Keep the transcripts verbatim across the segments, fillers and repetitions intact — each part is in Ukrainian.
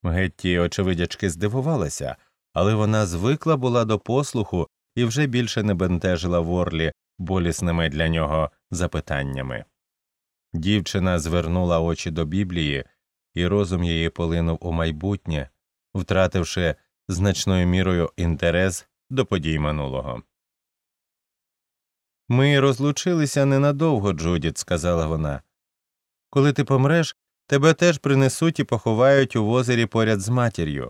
Гетті очевидячки здивувалася, але вона звикла була до послуху і вже більше не бентежила Ворлі болісними для нього запитаннями. Дівчина звернула очі до Біблії, і розум її полинув у майбутнє, втративши значною мірою інтерес до подій минулого. «Ми розлучилися ненадовго, Джудіт», – сказала вона. «Коли ти помреш, тебе теж принесуть і поховають у озері поряд з матір'ю.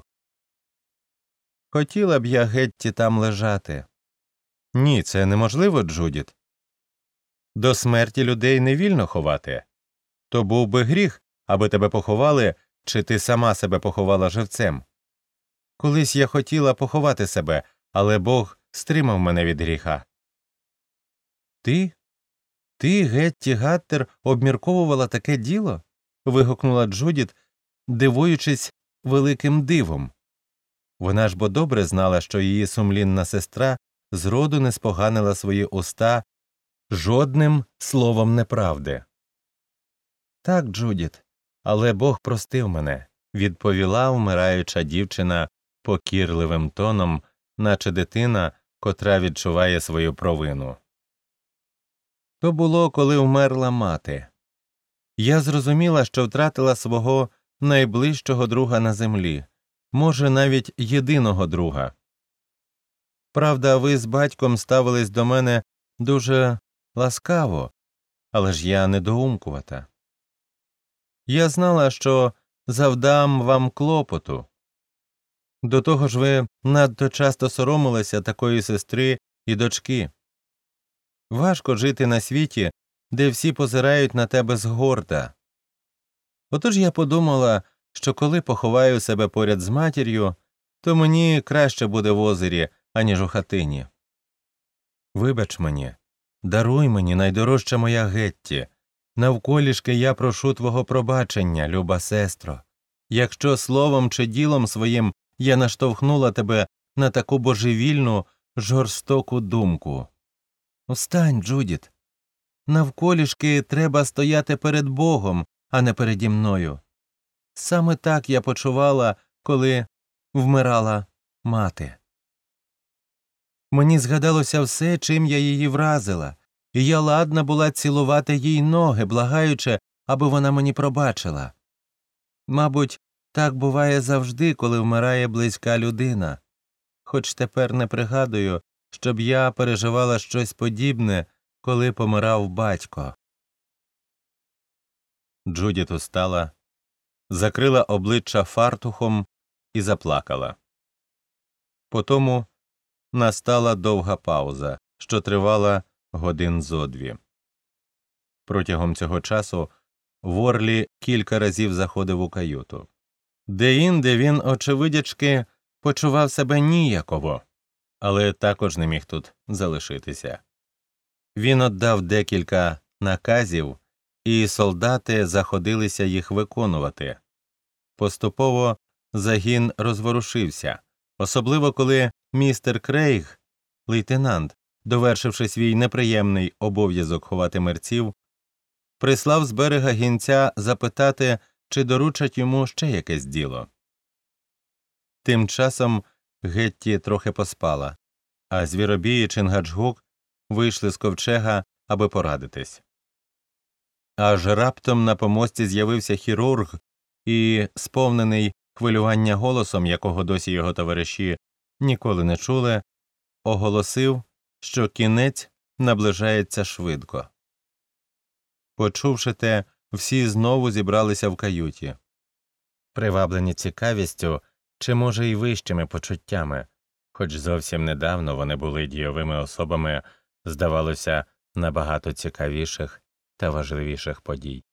Хотіла б я, Гетті, там лежати». «Ні, це неможливо, Джудіт. До смерті людей не вільно ховати. То був би гріх, аби тебе поховали, чи ти сама себе поховала живцем. Колись я хотіла поховати себе, але Бог стримав мене від гріха». «Ти? Ти, Гетті Гаттер, обмірковувала таке діло?» – вигукнула Джудіт, дивуючись великим дивом. Вона ж бо добре знала, що її сумлінна сестра зроду не споганила свої уста жодним словом неправди. «Так, Джудіт, але Бог простив мене», – відповіла вмираюча дівчина покірливим тоном, наче дитина, котра відчуває свою провину. «То було, коли вмерла мати. Я зрозуміла, що втратила свого найближчого друга на землі, може, навіть єдиного друга. Правда, ви з батьком ставились до мене дуже ласкаво, але ж я недоумкувата. Я знала, що завдам вам клопоту. До того ж ви надто часто соромилися такої сестри і дочки. Важко жити на світі, де всі позирають на тебе згорда. Отож я подумала, що коли поховаю себе поряд з матір'ю, то мені краще буде в озері, аніж у хатині. Вибач мені, даруй мені, найдорожча моя Гетті, навколішки я прошу твого пробачення, люба сестро, якщо словом чи ділом своїм я наштовхнула тебе на таку божевільну, жорстоку думку. Встань, Джудіт. Навколішки треба стояти перед Богом, а не переді мною. Саме так я почувала, коли вмирала мати. Мені згадалося все, чим я її вразила, і я ладна була цілувати їй ноги, благаючи, аби вона мені пробачила. Мабуть, так буває завжди, коли вмирає близька людина. Хоч тепер не пригадую, щоб я переживала щось подібне, коли помирав батько. Джудіт устала, закрила обличчя фартухом і заплакала. Потому настала довга пауза, що тривала годин зо дві. Протягом цього часу Ворлі кілька разів заходив у каюту. Деінде він, очевидячки, почував себе ніяково, але також не міг тут залишитися. Він отдав декілька наказів, і солдати заходилися їх виконувати. Поступово загін розворушився, особливо коли містер Крейг, лейтенант, довершивши свій неприємний обов'язок ховати мерців, прислав з берега гінця запитати, чи доручать йому ще якесь діло. Тим часом Гетті трохи поспала, а Звіробій і Чингаджгук вийшли з ковчега, аби порадитись. Аж раптом на помості з'явився хірург і, сповнений хвилювання голосом, якого досі його товариші ніколи не чули, оголосив, що кінець наближається швидко. Почувши те, всі знову зібралися в каюті. Приваблені цікавістю, чи, може, й вищими почуттями, хоч зовсім недавно вони були дійовими особами, здавалося, набагато цікавіших та важливіших подій.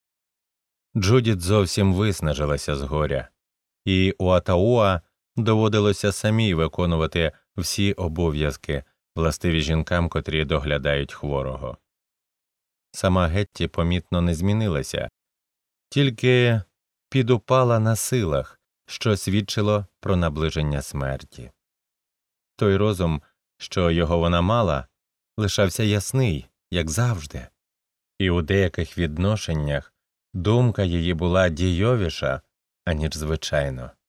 Джудіт зовсім виснажилася з горя, і Уатауа доводилося самій виконувати всі обов'язки, властиві жінкам, котрі доглядають хворого. Сама Гетті помітно не змінилася, тільки підупала на силах, що свідчило про наближення смерті. Той розум, що його вона мала, лишався ясний, як завжди, і у деяких відношеннях думка її була дійовіша, аніж звичайно.